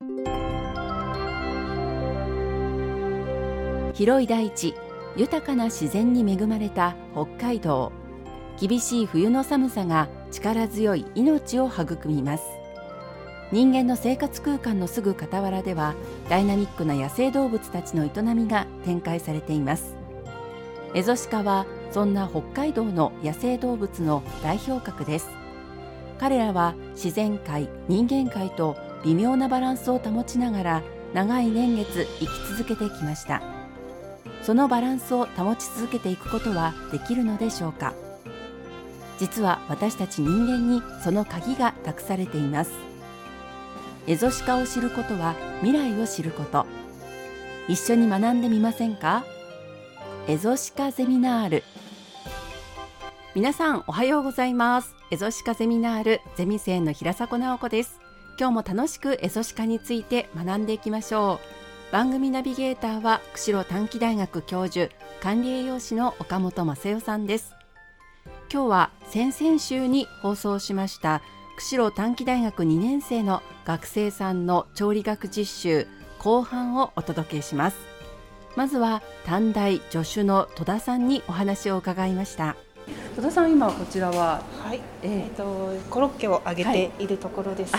広い大地、豊かな自然に恵まれた北海道。厳しい冬の寒さが力強い命を育みます。人間の生活空間のすぐ傍らでは、ダイナミックな野生動物たちの営みが展開されています。エゾシカはそんな北海道の野生動物の代表格です。彼らは自然界、人間界と微妙なバランスを保ちながら長い年月生き続けてきました。そのバランスを保ち続けていくことはできるのでしょうか。実は私たち人間にその鍵が託されています。エゾシカを知ることは未来を知ること。一緒に学んでみませんか？エゾシカゼミナール。皆さんおはようございます。エゾシカゼミナールゼミ生の平迫直子です。今日も楽しくエゾシカについて学んでいきましょう。番組ナビゲーターは釧路短期大学教授、管理栄養士の岡本正代さんです。今日は先々週に放送しました釧路短期大学2年生の学生さんの調理学実習後半をお届けします。まずは短大助手の戸田さんにお話を伺いました。戸田さん、今こちらは、 はい、コロッケを揚げているところです。はい、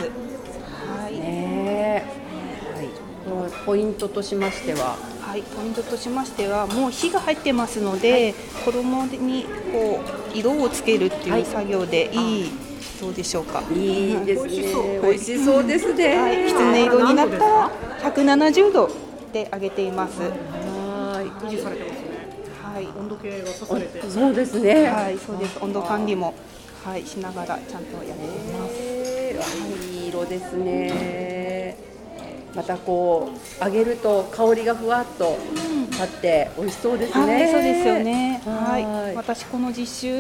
ポイントとしましては、 ポイントとしましては、もう火が入ってますので、衣にこう色をつけるっていう作業でどうでしょうか。 いいですね。美味しそうですね。 きつね色になったら170度で揚げています。 維持されてますね。温度計が刺されて。 そうですね。 そうです。温度管理もしながらちゃんとやっています。 いい色ですね。またこう揚げると香りがふわっと立って美味しそうですね。 そうですよね。私この実習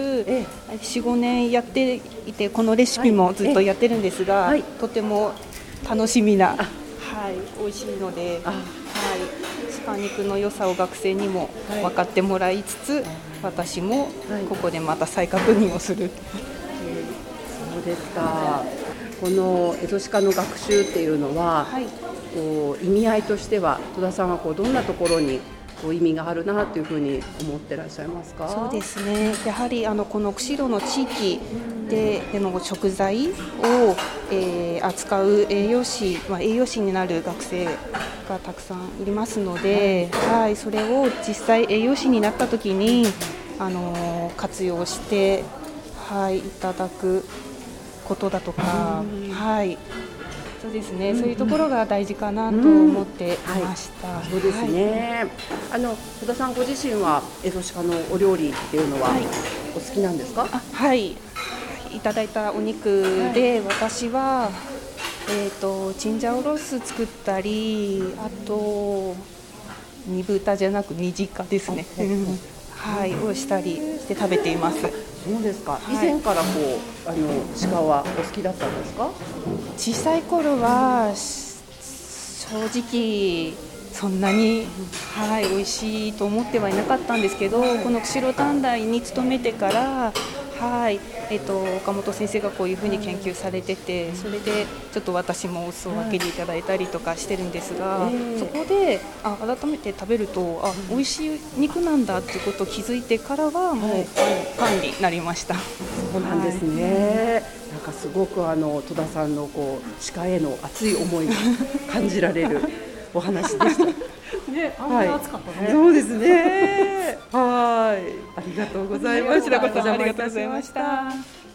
4、5年やっていて、このレシピもずっとやってるんですが、とても楽しみな、美味しいので、鹿肉の良さを学生にも分かってもらいつつ、私もここでまた再確認をする。 そうですか。このエゾシカの学習っていうのは、こう意味合いとしては戸田さんはこうどんなところにこう意味があるなというふうに思ってらっしゃいますか？ そうですね。やはりこの釧路の地域での食材を、扱う栄養士になる学生がたくさんいますので、それを実際栄養士になった時に活用していただくことだとか、そうですね、そういうところが大事かなと思っていました。 そうですね。戸田さんご自身はエゾシカのお料理っていうのはお好きなんですか？ いただいたお肉で、私はチンジャオロース作ったり、あと煮豚じゃなく煮ジカですね。をしたりして食べています。 そうですか。以前からこう鹿はお好きだったんですか？ 小さい頃は正直そんなに、美味しいと思ってはいなかったんですけど、この釧路短大に勤めてから、岡本先生がこういうふうに研究されてて、それでちょっと私もお裾分けでいただいたりとかしてるんですが、そこで改めて食べると美味しい肉なんだっていうことを気づいてからはもうファンになりました。 そうなんですね。なんかすごく戸田さんのこう鹿への熱い思いが感じられるお話でした。 あんまり熱かったね。 そうですね。ありがとうございました。 こちらこそありがとうございました。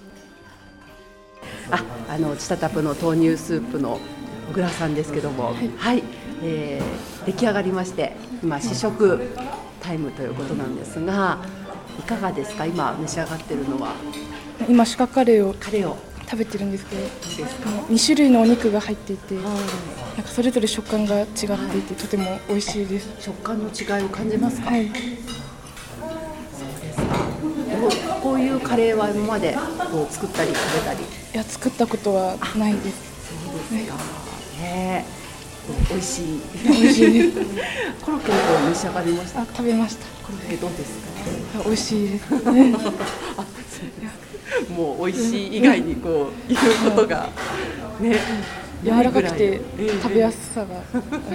チタタプの豆乳スープの小倉さんですけども、出来上がりまして、今試食タイムということなんですが、いかがですか？今召し上がってるのは。 今鹿カレーを食べてるんですけど、2種類のお肉が入っていて、なんかそれぞれ食感が違っていて、とても美味しいです。 食感の違いを感じますか？そうですか。こういうカレーは今までこう作ったり食べたり？ いや、作ったことはないです。 そうですか。美味しい。 美味しいです。 コロッケの方召し上がりました？ 食べました。 コロッケどうですか？ 美味しいです。 もう美味しい以外にこういうことがね、 柔らかくて食べやすさが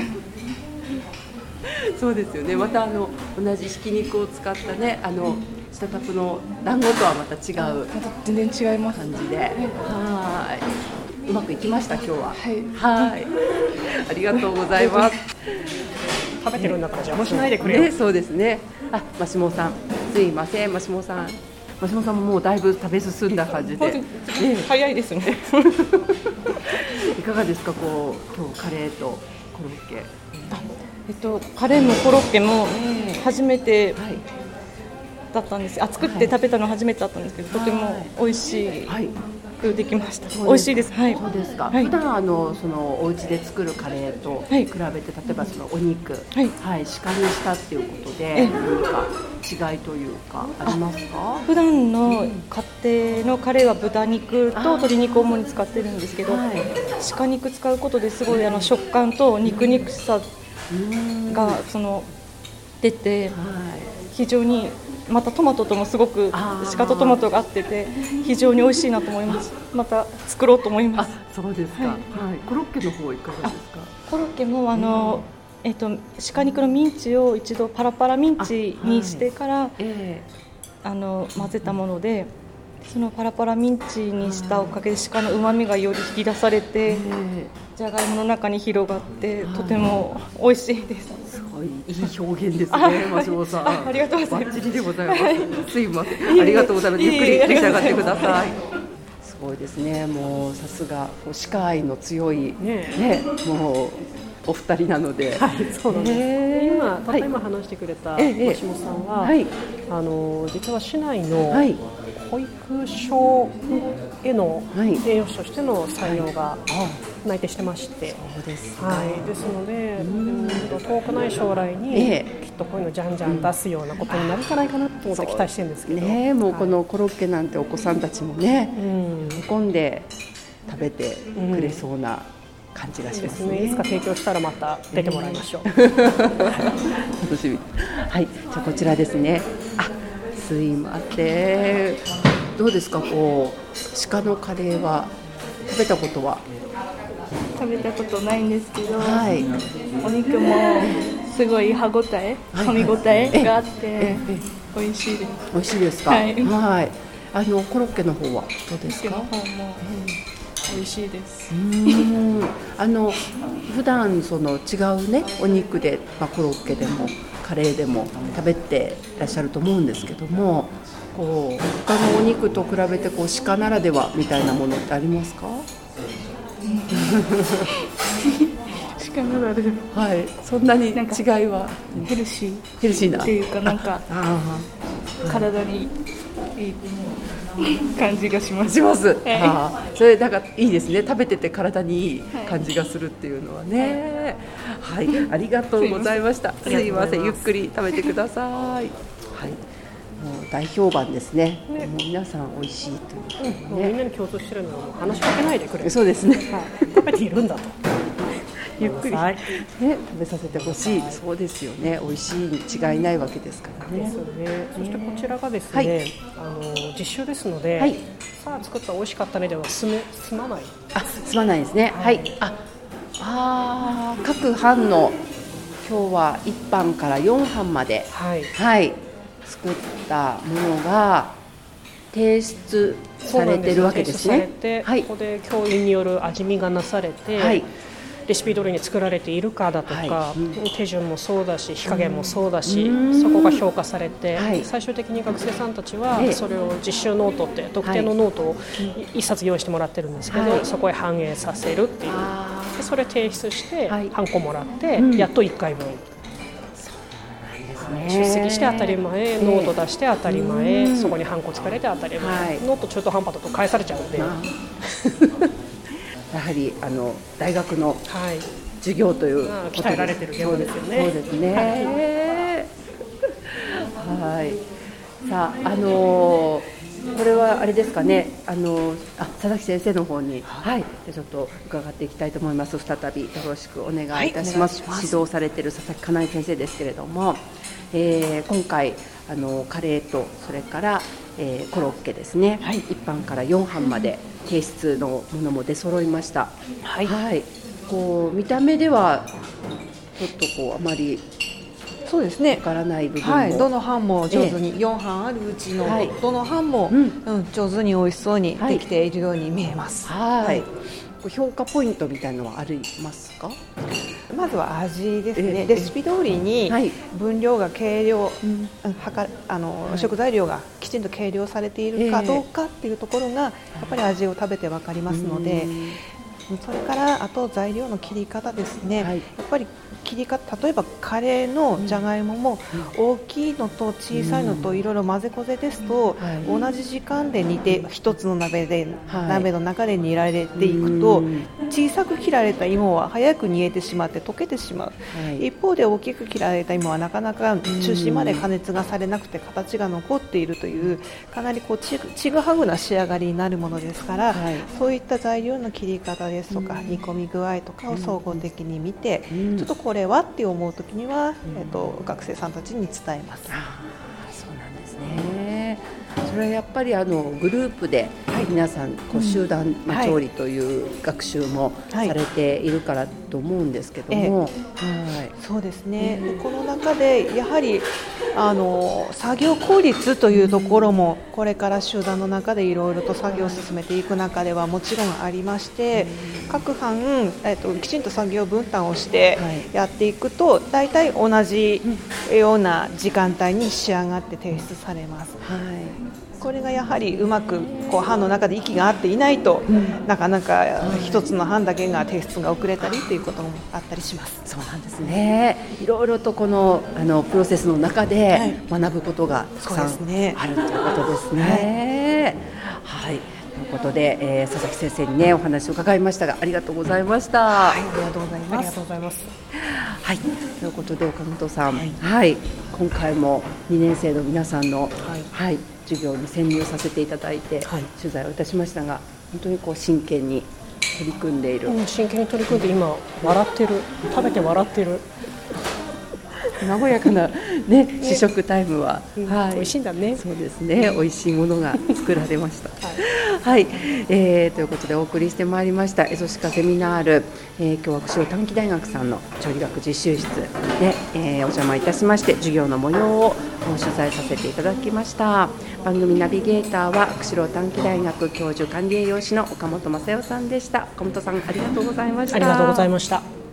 そうですよね。また同じひき肉を使ったね下タプの団子とはまた違うまた全然違います感じで、はい、うまくいきました今日は。 はい、 ありがとうございます。 食べてるんだから邪魔しないでくれよ。 そうですね。マシモさん、すいません、マシモさんももうだいぶ食べ進んだ感じで、 早いですねいかがですか、今日カレーとコロッケ。 カレーもコロッケも初めてだったんです。作って食べたの初めてだったんですけど、とても美味しくできました。美味しいです。 そうですか。普段そのお家で作るカレーと比べて、例えばそのお肉、鹿にしたっていうことで何か違いというかありますか？ 普段の家庭のカレーは豚肉と鶏肉を主に使ってるんですけど、鹿肉使うことですごい食感と肉々さが出て、非常にまたトマトともすごく鹿とトマトが合ってて非常に美味しいなと思います。また作ろうと思います。 そうですか。コロッケの方いかがですか？ コロッケも鹿肉のミンチを一度パラパラミンチにしてから混ぜたもので、そのパラパラミンチにしたおかげで鹿の旨味がより引き出されて、じゃがいもの中に広がってとても美味しいです。 すごいいい表現ですね、マシモさん。 ありがとうございます。 バッチリでございます。すいません。ありがとうございます。ゆっくり召し上がってください。すごいですね。もうさすが鹿愛の強いもうお二人なので。 そうなんです。今たった今話してくれたマシモさんは、実は市内の保育所への栄養士としての採用が内定してまして、ですので、遠くない将来にきっとこういうのじゃんじゃん出すようなことになるんじゃないかなと思って期待してるんですけど、 もうこのコロッケなんてお子さんたちもね、喜んで食べてくれそうな感じがしますね。 いつか提供したらまた出てもらいましょう。 楽しみ。じゃあこちらですね。すいません。どうですか、鹿のカレーは食べたことは？ 食べたことないんですけど、お肉もすごい歯ごたえ、噛み応えがあって美味しいです。 美味しいですか？コロッケの方はどうですか？ 美味しいです。 普段その違うねお肉で、コロッケでもカレーでも食べていらっしゃると思うんですけども、他のお肉と比べて鹿ならではみたいなものってありますか？ 鹿ならでは。 そんなに違いはヘルシーなっていうか、なんか体にいい感じがします。 それだからいいですね。食べてて体にいい感じがするっていうのはね。ありがとうございました。すいません。ゆっくり食べてください。もう大評判ですね。もう皆さん美味しいという、 みんなに共通してるのはもう話しかけないでくれ。 そうですね。 食べているんだと。 ゆっくり、食べさせてほしい。そうですよね。美味しいに違いないわけですからね。 そしてこちらがですね、実習ですので、さあ作った美味しかったねでは済まない。 済まないですね。各班の今日は1班から4班まで、作ったものが提出されているわけですね。 ここで教員による味見がなされて、レシピ通りに作られているかだとか、手順もそうだし火加減もそうだし、そこが評価されて、最終的に学生さんたちはそれを実習ノートって特定のノートを1冊用意してもらってるんですけど、そこへ反映させるっていう、でそれ提出してハンコもらって、やっと1回分出席して当たり前、ノート出して当たり前、そこにハンコつかれて当たり前、ノート中途半端だと返されちゃうので。 やはり大学の授業ということで、 鍛えられてる現場ですよね。 そうですね。さあこれはあれですかね。佐々木先生の方にちょっと伺っていきたいと思います。再びよろしくお願いいたします。指導されている佐々木かなえ先生ですけれども、今回カレーとそれからコロッケですね、一般から4班まで提出のものも出揃いました。こう見た目ではちょっとこうあまりそうですね、 わからない部分も、 どの班も上手に、4班あるうちのどの班も、上手に美味しそうにできているように見えます。 評価ポイントみたいなのはありますか？ まずは味ですね。レシピ通りに分量が計量、食材量がきちんと計量されているかどうかっていうところがやっぱり味を食べてわかりますので、それからあと材料の切り方ですね、やっぱり切り方、例えばカレーのじゃがいもも大きいのと小さいのといろいろ混ぜこぜですと、同じ時間で煮て一つの鍋の中で煮られていくと、小さく切られた芋は早く煮えてしまって溶けてしまう、一方で大きく切られた芋はなかなか中心まで加熱がされなくて形が残っているという、かなりこうちぐはぐな仕上がりになるものですから、そういった材料の切り方ですとか、煮込み具合とかを総合的に見て、ちょっとこれはって思うときには、学生さんたちに伝えます。 そうなんですね。それはやっぱりグループで皆さんこう集団調理という学習もされているからと思うんですけども、 そうですね、この中でやはり作業効率というところもこれから集団の中でいろいろと作業を進めていく中ではもちろんありまして、各班、きちんと作業分担をしてやっていくと大体同じような時間帯に仕上がって提出されます。これがやはりうまくこう班の中で息が合っていないと、なかなか一つの班だけが提出が遅れたりということもあったりします。 そうなんですね。いろいろとこのプロセスの中で学ぶことがたくさんあるということですね。ということで、佐々木先生にねお話を伺いましたが、ありがとうございました。 ありがとうございます。ありがとうございます。 ということで岡本さん、今回も2年生の皆さんの、授業に潜入させていただいて、取材をいたしましたが、本当にこう真剣に取り組んでいる、 真剣に取り組んで今笑ってる、食べて笑ってる和やかな、試食タイムは、 美味しいんだね。 そうですね、美味しいものが作られました。ということでお送りしてまいりましたエゾシカセミナール、今日は釧路短期大学さんの調理学実習室で、お邪魔いたしまして、授業の模様を取材させていただきました。番組ナビゲーターは釧路短期大学教授管理栄養士の岡本正代さんでした。岡本さん、ありがとうございました。 ありがとうございました。